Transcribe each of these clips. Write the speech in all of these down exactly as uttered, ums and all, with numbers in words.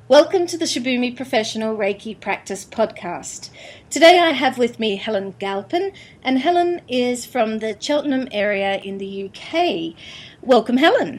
Welcome to the Shibumi Professional Reiki Practice Podcast. Today I have with me Helen Galpin, and Helen is from the Cheltenham area in the U K. Welcome, Helen.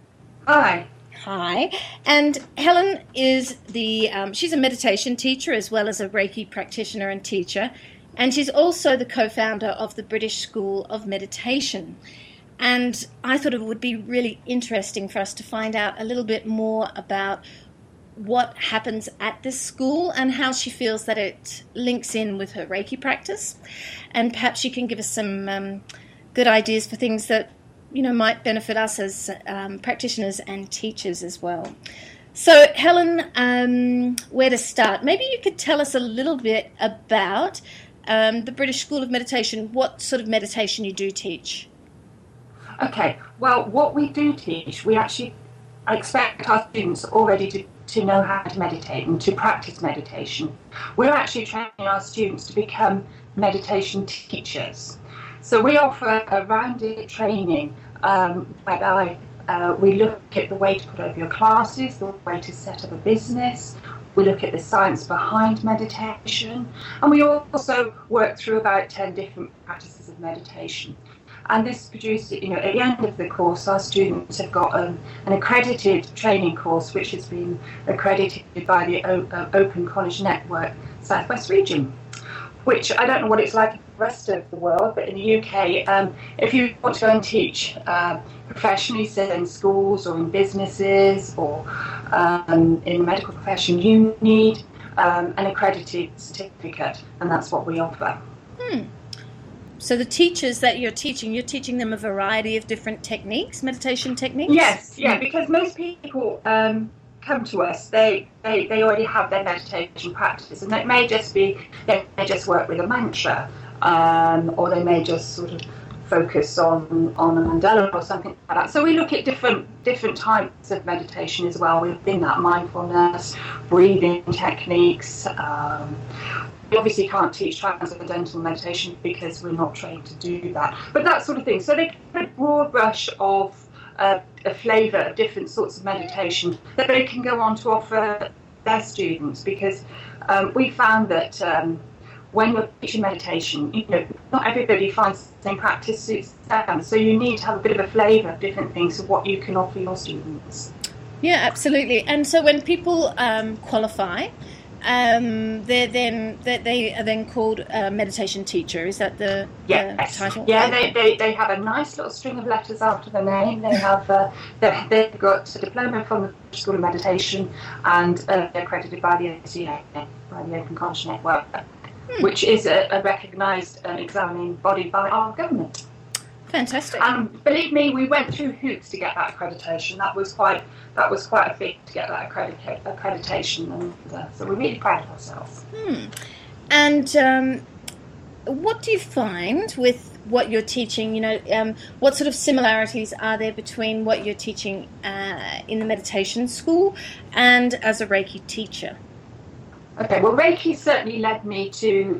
Hi. Hi. And Helen is the, um, she's a meditation teacher as well as a Reiki practitioner and teacher, and she's also the co-founder of the British School of Meditation. And I thought it would be really interesting for us to find out a little bit more about what happens at this school and how she feels that it links in with her Reiki practice. And perhaps she can give us some um, good ideas for things that, you know, might benefit us as um, practitioners and teachers as well. So, Helen, um, where to start? Maybe you could tell us a little bit about um, the British School of Meditation, what sort of meditation you do teach. Okay, well, what we do teach, we actually expect our students already to to know how to meditate and to practice meditation. We're actually training our students to become meditation teachers. So we offer a rounded training um, whereby uh, we look at the way to put over your classes, the way to set up a business, we look at the science behind meditation, and we also work through about ten different practices of meditation. And this produces, you know, at the end of the course, our students have got um, an accredited training course, which has been accredited by the o- uh, Open College Network Southwest Region, which I don't know what it's like in the rest of the world, but in the U K, um, if you want to go and teach uh, professionally, say in schools or in businesses or um, in the medical profession, you need um, an accredited certificate, and that's what we offer. Hmm. So the teachers that you're teaching, you're teaching them a variety of different techniques, meditation techniques? Yes, yeah, because most people um, come to us, they, they, they already have their meditation practice, and it may just be, they may just work with a mantra, um, or they may just sort of focus on, on a mandala or something like that. So we look at different different types of meditation as well within that, mindfulness, breathing techniques. Um, We obviously can't teach transcendental meditation because we're not trained to do that, but that sort of thing. So they get a broad brush of uh, a flavour of different sorts of meditation that they can go on to offer their students, because um, we found that um, when you're teaching meditation, you know, not everybody finds the same practice suits them, so you need to have a bit of a flavour of different things of what you can offer your students. Yeah, absolutely. And so when people um, qualify, Um, they're then they they are then called a meditation teacher. Is that the, yes. the title? Yeah, they, they they have a nice little string of letters after their name. They have uh, they, they've got a diploma from the School of Meditation, and uh, they're accredited by the O C A, by the Open College Network, hmm. which is a, a recognised um, examining body by our government. Fantastic. And believe me, we went through hoops to get that accreditation. That was quite that was quite a feat to get that accredita- accreditation, and uh, so we're really proud of ourselves. Hmm. And um, what do you find with what you're teaching? You know, um, what sort of similarities are there between what you're teaching uh, in the meditation school and as a Reiki teacher? Okay, well, Reiki certainly led me to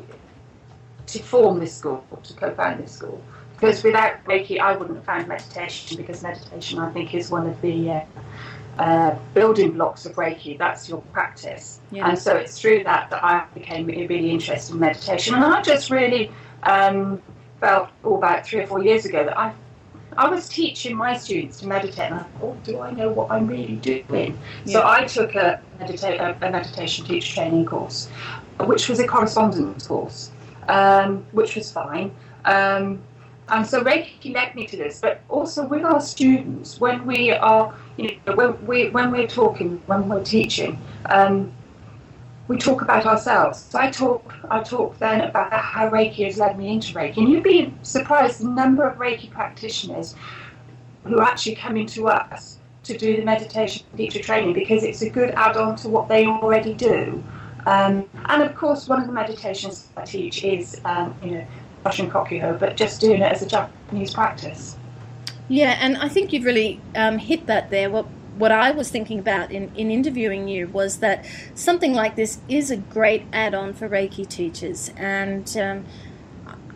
to form this school, to co-found this school. Because without Reiki, I wouldn't have found meditation, because meditation, I think, is one of the uh, uh, building blocks of Reiki. That's your practice. Yeah. And so it's through that that I became really, really interested in meditation. And I just really um, felt, oh, about three or four years ago, that I I was teaching my students to meditate, and I thought, oh, do I know what I'm really doing? Yeah. So I took a, medita- a, a meditation teacher training course, which was a correspondence course, um, which was fine. Um, And so Reiki led me to this, but also with our students, when we are, you know, when we when we're talking, when we're teaching, um, we talk about ourselves. So I talk, I talk then about how Reiki has led me into Reiki, and you'd be surprised the number of Reiki practitioners who are actually coming to us to do the meditation teacher training, because it's a good add-on to what they already do. Um, and of course, one of the meditations I teach is, um, you know, Russian Kokuho, but just doing it as a Japanese practice. Yeah, and I think you've really um, hit that there. What what I was thinking about in, in interviewing you was that something like this is a great add-on for Reiki teachers, and um,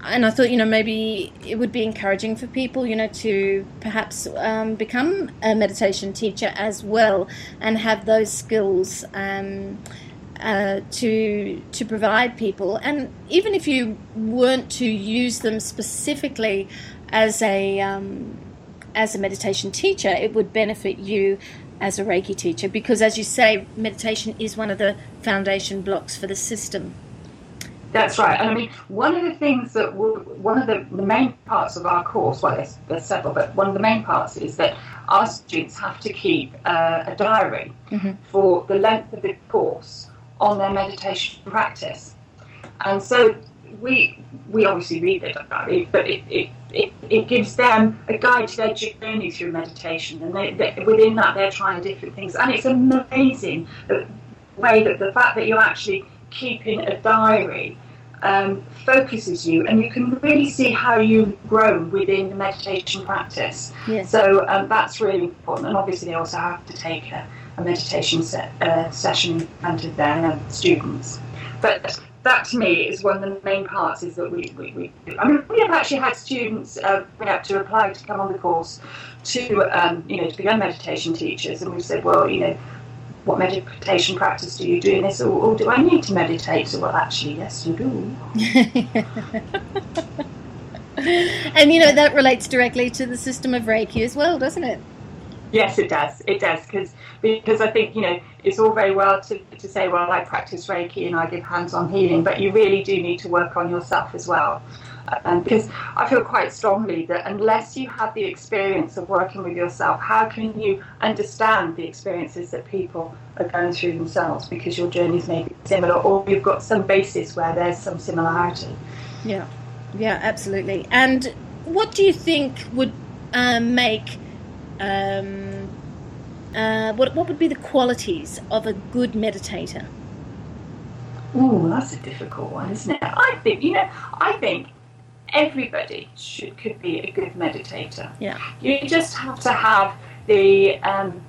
and I thought, you know, maybe it would be encouraging for people, you know, to perhaps um, become a meditation teacher as well and have those skills um, uh, to to provide people. And even if you weren't to use them specifically as a um, as a meditation teacher, it would benefit you as a Reiki teacher, because, as you say, meditation is one of the foundation blocks for the system. That's right. I mean, one of the things that we'll, one of the, the main parts of our course, well, there's, there's several, but one of the main parts is that our students have to keep uh, a diary mm-hmm. for the length of the course on their meditation practice. And so we we obviously read their diary, but it, it, it, it gives them a guide to their journey through meditation. And they, they, within that, they're trying different things. And it's amazing the way that the fact that you're actually keeping a diary um, focuses you, and you can really see how you've grown within the meditation practice. Yes. So um, that's really important. And obviously they also have to take a, a meditation se- uh, session in front of their um, students. But that to me is one of the main parts, is that we, we, we do. I mean, we have actually had students uh, bring up to apply to come on the course to, um, you know, to become meditation teachers, and we said, well, you know, what meditation practice do you do in this, or, or do I need to meditate? So, well, actually, yes, you do. And, you know, that relates directly to the system of Reiki as well, doesn't it? Yes, it does. It does, because because I think, you know, it's all very well to, to say, well, I practice Reiki and I give hands-on healing, but you really do need to work on yourself as well. And because I feel quite strongly that unless you have the experience of working with yourself, how can you understand the experiences that people are going through themselves, because your journeys may be similar, or you've got some basis where there's some similarity. Yeah, yeah, absolutely. And what do you think would uh, make, um, uh, what, what would be the qualities of a good meditator? Ooh, that's a difficult one, isn't it? I think, you know, I think everybody should could be a good meditator. Yeah. You just have to have the um,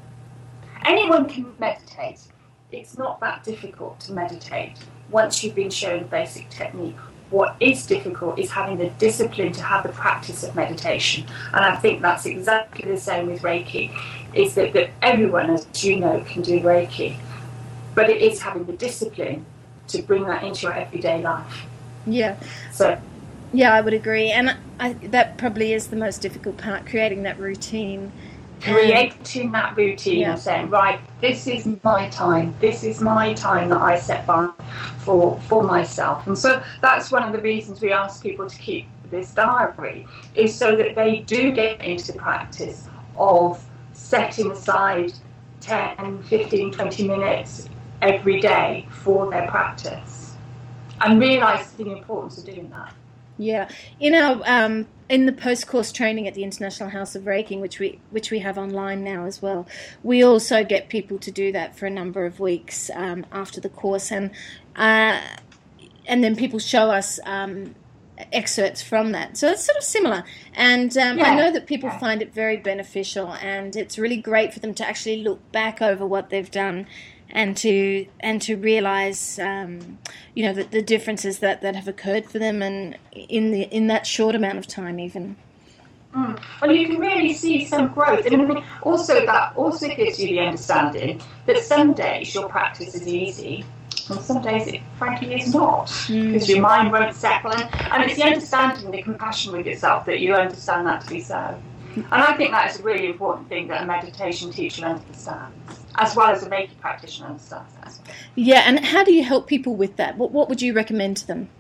anyone can meditate. It's not that difficult to meditate once you've been shown basic technique. What is difficult is having the discipline to have the practice of meditation. And I think that's exactly the same with Reiki, is that, that everyone, as you know, can do Reiki. But it is having the discipline to bring that into your everyday life. Yeah. So yeah, I would agree, and I, that probably is the most difficult part, creating that routine. Creating um, that routine yeah. and saying, right, this is my time, this is my time that I set by for, for myself. And so that's one of the reasons we ask people to keep this diary, is so that they do get into the practice of setting aside ten, fifteen, twenty minutes every day for their practice, and realise the importance of doing that. Yeah, in our um, in the post-course training at the International House of Reiki, which we which we have online now as well, we also get people to do that for a number of weeks um, after the course, and uh, and then people show us um, excerpts from that. So it's sort of similar, and um, yeah. I know that people yeah. find it very beneficial, and it's really great for them to actually look back over what they've done, and to and to realise, um, you know, the, the differences that, that have occurred for them, and in the in that short amount of time, even. Mm. Well, you can really see some growth, and I mean, also that also gives you the understanding that some days your practice is easy, and some days it frankly is not, because mm. your mind won't settle, and, and it's the understanding, the compassion with yourself, that you understand that to be so. And I think that is a really important thing that a meditation teacher understands, as well as a Reiki practitioner understands that. Yeah, and how do you help people with that? What what would you recommend to them?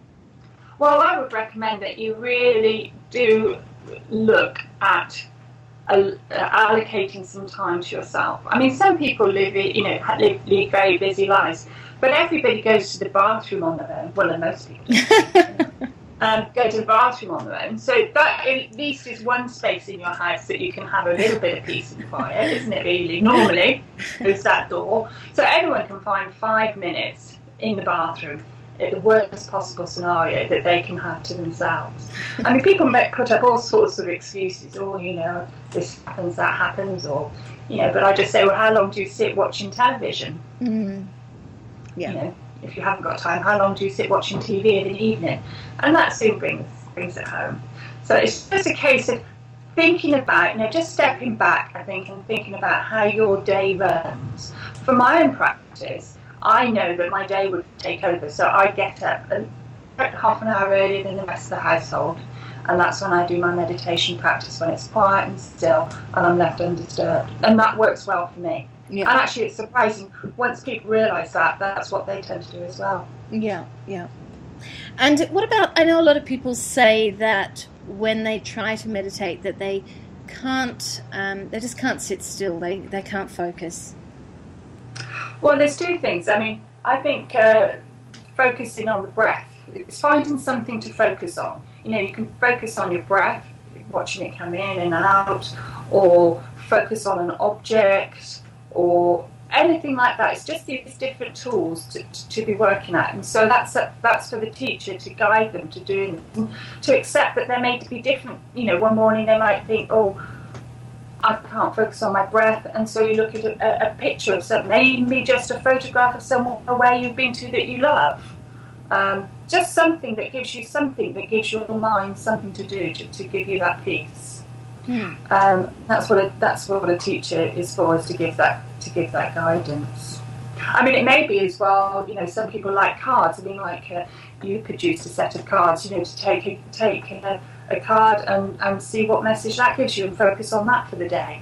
Well, I would recommend that you really do look at uh, allocating some time to yourself. I mean, some people live, you know, live, live very busy lives, but everybody goes to the bathroom on their own. Well, most people. Um, go to the bathroom on their own. So that at least is one space in your house that you can have a little bit of peace and quiet, isn't it really? Normally, there's that door. So everyone can find five minutes in the bathroom, at the worst possible scenario that they can have to themselves. I mean, people might put up all sorts of excuses. Oh, you know, this happens, that happens, or, you know, but I just say, well, how long do you sit watching television? Mm. Yeah. You know, if you haven't got time, how long do you sit watching T V in the evening? And that soon brings brings it home. So it's just a case of thinking about, you know, just stepping back, I think, and thinking about how your day runs. For my own practice, I know that my day would take over, so I get up and half an hour earlier than the rest of the household, and that's when I do my meditation practice, when it's quiet and still and I'm left undisturbed, and that works well for me. Yeah. And actually it's surprising, once people realise that, that's what they tend to do as well. Yeah, yeah. And what about, I know a lot of people say that when they try to meditate that they can't, um, they just can't sit still, they, they can't focus. Well, there's two things. I mean, I think uh, focusing on the breath, it's finding something to focus on. You know, you can focus on your breath, watching it come in and out, or focus on an object, or anything like that. It's just these different tools to, to, to be working at, and so that's a, that's for the teacher to guide them to doing it, to accept that they're made to be different. You know, one morning they might think, oh, I can't focus on my breath, and so you look at a, a picture of something, maybe just a photograph of somewhere where you've been to that you love. Um, just something that gives you something that gives your mind something to do to, to give you that peace. Hmm. Um, that's what a, that's what a teacher is for, is to give that to give that guidance. I mean, it may be as well. You know, some people like cards. I mean, like uh, you produce a set of cards. You know, to take a, take a, a card and, and see what message that gives you, and focus on that for the day.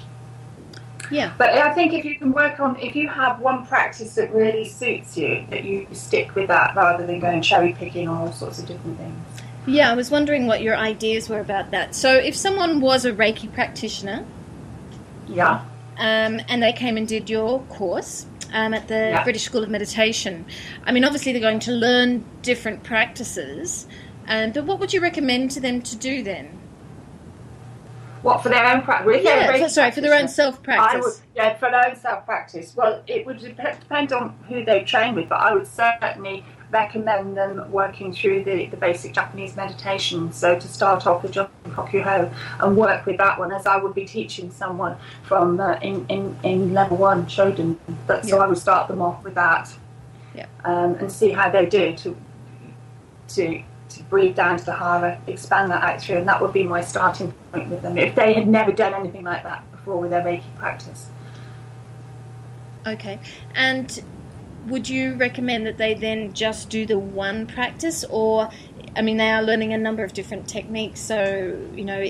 Yeah. But I think if you can work on, if you have one practice that really suits you, that you stick with that rather than going cherry picking on all sorts of different things. Yeah, I was wondering what your ideas were about that. So if someone was a Reiki practitioner, yeah, um, and they came and did your course um, at the yeah. British School of Meditation, I mean, obviously they're going to learn different practices, um, but what would you recommend to them to do then? What, for their own practice? Yeah, for, sorry, for their own self-practice. I would, yeah, for their own self-practice. Well, it would depend on who they train with, but I would certainly recommend them working through the, the basic Japanese meditation. So to start off with Jumping Kokuho and work with that one, as I would be teaching someone from uh, in, in, in level one, Shoden. But, so yeah. I would start them off with that, yeah, um, and see how they do to to to breathe down to the hara, expand that out through, and that would be my starting point with them if they had never done anything like that before with their Reiki practice. Okay, and would you recommend that they then just do the one practice, or, I mean, they are learning a number of different techniques, so, you know,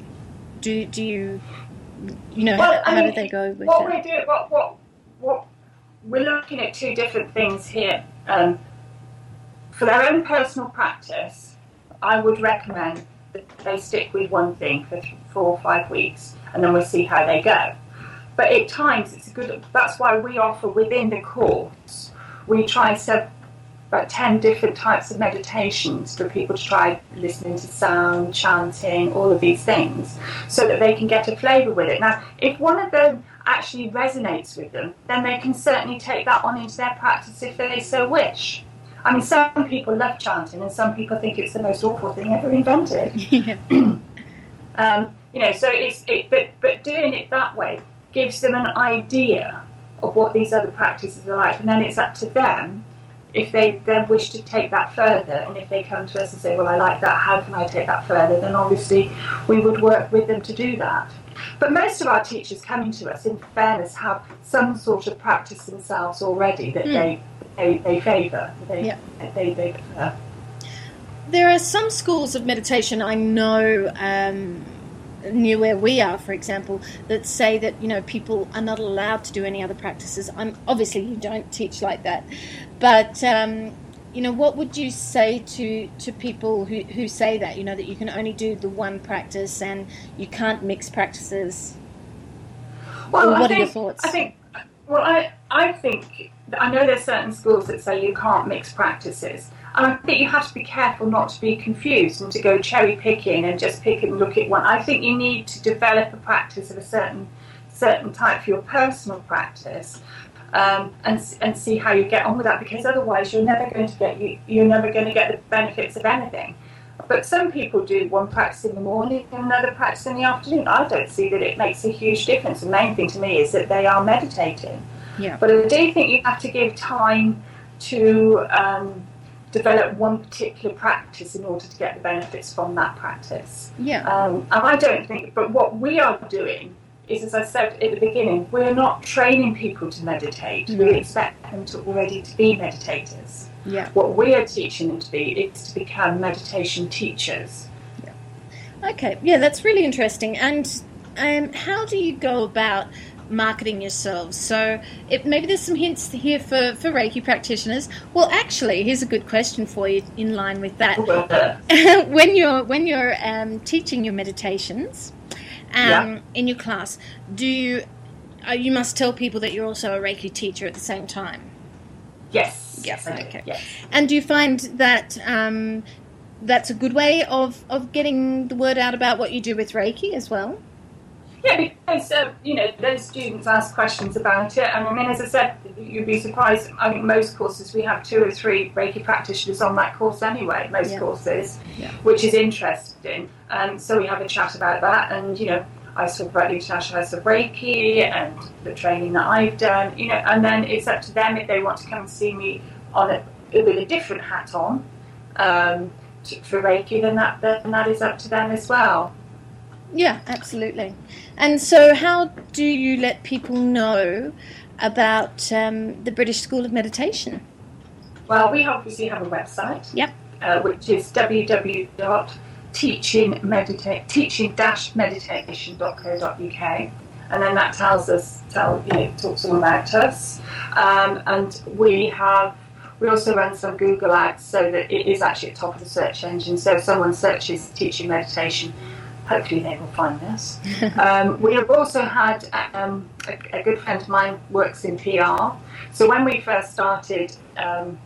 do do you, you know, well, how, I how mean, do they go with what that? We're doing, what, what, what, we're looking at two different things here. Um, for their own personal practice, I would recommend that they stick with one thing for four or five weeks, and then we'll see how they go. But at times, it's a good. That's why we offer within the course, we try several, about ten different types of meditations for people to try listening to sound, chanting, all of these things, so that they can get a flavour with it. Now, if one of them actually resonates with them, then they can certainly take that on into their practice if they so wish. I mean, some people love chanting, and some people think it's the most awful thing ever invented. Yeah. um, you know, so it's it, but but doing it that way gives them an idea of what these other practices are like, and then it's up to them if they then wish to take that further. And if they come to us and say, "Well, I like that. How can I take that further?" Then obviously we would work with them to do that. But most of our teachers coming to us, in fairness, have some sort of practice themselves already that mm. they. They, they favour, they, yeah. they, they prefer. There are some schools of meditation I know um, near where we are, for example, that say that, you know, people are not allowed to do any other practices. I'm, obviously, you don't teach like that. But, um, you know, what would you say to, to people who, who say that, you know, that you can only do the one practice and you can't mix practices? Well, what I are think, your thoughts? I think, well, I, I think... I know there's certain schools that say you can't mix practices, and I think you have to be careful not to be confused and to go cherry picking and just pick and look at one. I think you need to develop a practice of a certain certain type for your personal practice, um, and and see how you get on with that, because otherwise you're never going to get you, you're never going to get the benefits of anything. But some people do one practice in the morning and another practice in the afternoon. I don't see that it makes a huge difference. The main thing to me is that they are meditating. Yeah. But I do think you have to give time to um, develop one particular practice in order to get the benefits from that practice. Yeah. Um, and I don't think, but what we are doing is, as I said at the beginning, we're not training people to meditate. No. We expect them to already to be meditators. Yeah. What we are teaching them to be is to become meditation teachers. Yeah. Okay. Yeah, that's really interesting. And um, how do you go about marketing yourselves? So it, maybe there's some hints here for, for Reiki practitioners. Well, actually, here's a good question for you in line with that. when you're when you're um, teaching your meditations um, yeah. in your class, do you uh, you must tell people that you're also a Reiki teacher at the same time? Yes. Yes. Okay. Yes. And do you find that um, that's a good way of, of getting the word out about what you do with Reiki as well? Yeah, because, uh, you know, those students ask questions about it. And I mean, as I said, you'd be surprised. I think most courses, we have two or three Reiki practitioners on that course anyway, most yeah. courses, yeah. which is interesting. And so we have a chat about that. And, you know, I talk about the International House of Reiki and the training that I've done, you know, and then it's up to them if they want to come and see me on a, with a different hat on um, to, for Reiki, then that, then that is up to them as well. Yeah, absolutely. And so how do you let people know about um, the British School of Meditation? Well, we obviously have a website, yep. uh, which is w w w dot teaching dash meditation dot co dot u k, and then that tells us, tell, you know, talks all about us. Um, and we have, we also run some Google ads so that it is actually at the top of the search engine. So if someone searches teaching meditation, hopefully they will find us. um, we have also had um, a, a good friend of mine works in P R. So when we first started, um,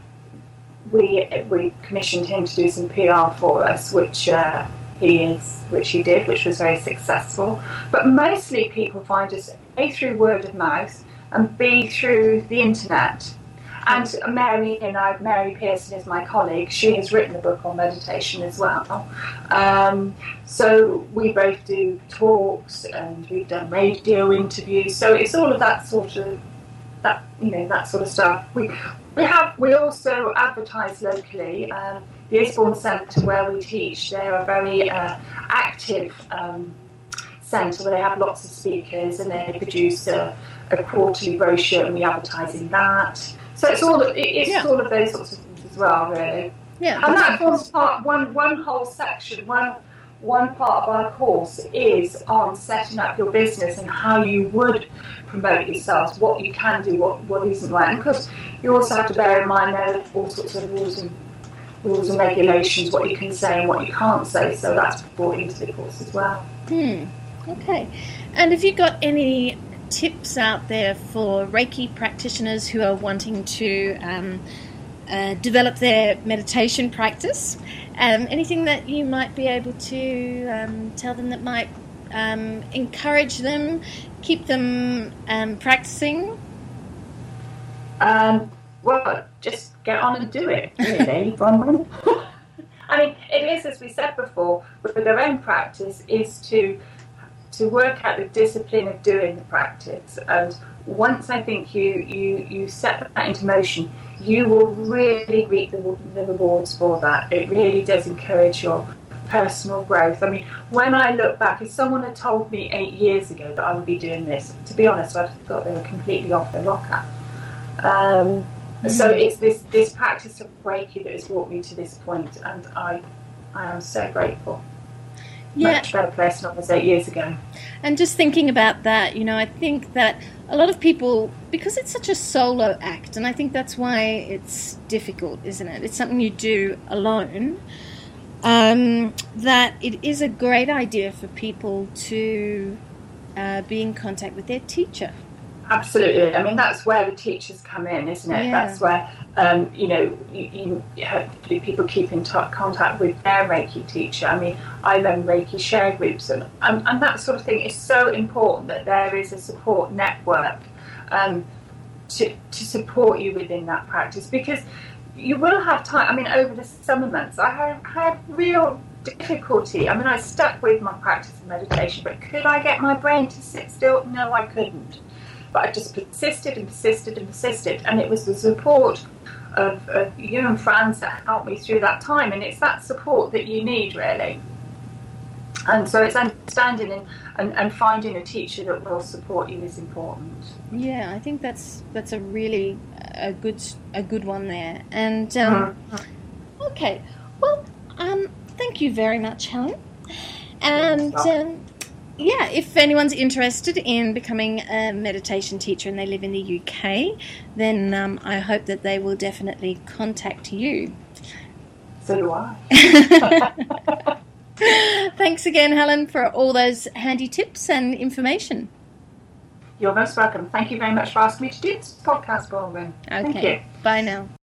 we we commissioned him to do some P R for us, which uh, he is, which he did, which was very successful. But mostly people find us A, through word of mouth, and B, through the internet. And Mary, you know, Mary Pearson is my colleague. She has written a book on meditation as well. Um, so we both do talks and we've done radio interviews. So it's all of that sort of that, you know, that sort of stuff. We we have we also advertise locally. Um, the Eastbourne Centre where we teach, they're a very uh, active um, centre where they have lots of speakers and they produce a, a quarterly brochure and we advertise in that. So it's all it's yeah. all of those sorts of things as well, really. Yeah. And that forms part one one whole section, one one part of our course is on setting up your business and how you would promote yourselves, what you can do, what what isn't right. And of course, you also have to bear in mind there are all sorts of rules and rules and regulations, what you can say and what you can't say. So that's brought into the course as well. Hmm. Okay. And have you got any tips out there for Reiki practitioners who are wanting to um, uh, develop their meditation practice? Um, anything that you might be able to um, tell them that might um, encourage them, keep them um, practicing? Um, well, just get on and do it, really. I mean, it is, as we said before, with their own practice, is to to work out the discipline of doing the practice. And once I think you, you, you set that into motion, you will really reap the, the rewards for that. It really does encourage your personal growth. I mean, when I look back, if someone had told me eight years ago that I would be doing this, to be honest, I'd thought they were completely off their rocker. Um, mm-hmm. So it's this, this practice of Reiki that has brought me to this point, and I, I am so grateful. Yeah. Much better place than I was eight years ago. And just thinking about that, you know, I think that a lot of people, because it's such a solo act, and I think that's why it's difficult, isn't it? It's something you do alone, um, that it is a great idea for people to uh, be in contact with their teacher. Absolutely. I mean, that's where the teachers come in, isn't it? Yeah. That's where, um, you know, you, you hopefully people keep in t- contact with their Reiki teacher. I mean, I run Reiki share groups, and, and, and that sort of thing is so important that there is a support network um, to, to support you within that practice, because you will have time. I mean, over the summer months, I had, had real difficulty. I mean, I stuck with my practice of meditation, but could I get my brain to sit still? No, I couldn't. but I just persisted and persisted and persisted, and it was the support of, of you and Franz that helped me through that time, and it's that support that you need, really. And so it's understanding and, and, and finding a teacher that will support you is important. Yeah, I think that's that's a really a good a good one there. And um, mm-hmm. okay, well, um, thank you very much, Helen. And um, yeah, if anyone's interested in becoming a meditation teacher and they live in the U K, then um, I hope that they will definitely contact you. So do I. Thanks again, Helen, for all those handy tips and information. You're most welcome. Thank you very much for asking me to do this podcast, Baldwin. Okay. Thank you. Bye now.